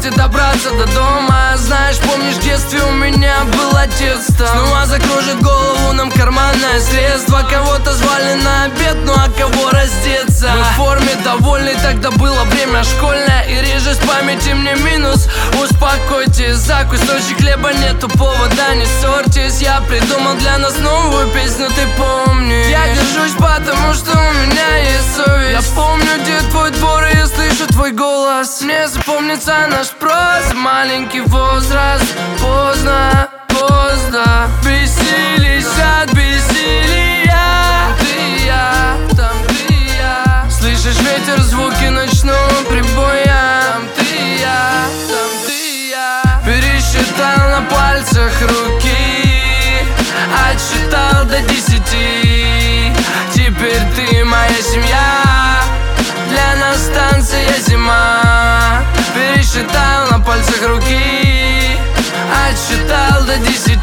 работе добраться до дома. Знаешь, помнишь, в детстве у меня было тесто. Снова закружит голову нам карманное средство. Кого-то звали на обед, ну а кого раздеться. Мы в форме довольны, тогда было время школьное. И режет в памяти мне минус. Успокойтесь, за кусочек хлеба нету повода, не ссорьтесь. Я придумал для нас новую песню, ты помни. Я держусь, потому что у меня есть совесть. Я помню, где твой двор, и я слышу твой голос. Мне запомнится наш просто маленький возраст. Поздно, поздно. Бесились от бессилия. Ты и я, там ты и я. Слышишь ветер, звуки ночного прибоя. Там ты и я, там ты и я. Пересчитал на пальцах руки, отсчитал до 10. Теперь ты моя семья, для нас станция зима. Пересчитал на пальцах руки, отсчитал до 10.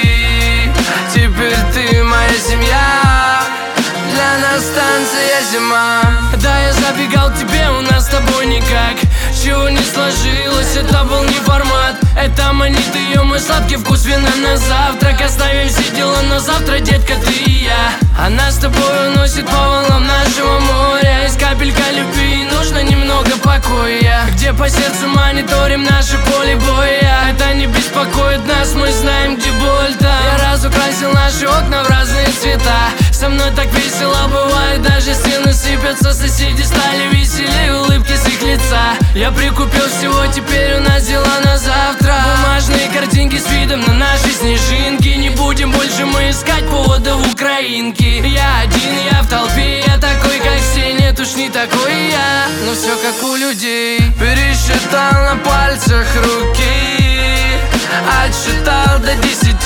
Теперь ты моя семья, для нас станция зима. Да, я забегал к тебе, у нас с тобой никак чего не сложилось, это был не формат. Это манит ее мой сладкий вкус вина на завтрак. Оставим все дела на завтра, детка, ты и я. Она с тобой уносит по волнам нашего моря. Из капелька любви нужно немного покоя. Где по сердцу мониторим наше поле боя. Это не беспокоит нас, мы знаем, где боль-то. Я разукрасил наши окна в разные цвета. Со мной так весело бывает, даже стены сыпятся. Соседи стали веселее, улыбки с их лица. Я прикупил всего, теперь у нас дела на завтра. Бумажные картинки с видом на наши снежинки. Не будем больше мы искать повода в украинке. Я один, я в толпе, я такой, как все. Нет уж не такой я, но все как у людей. Пересчитал на пальцах руки, отсчитал до 10.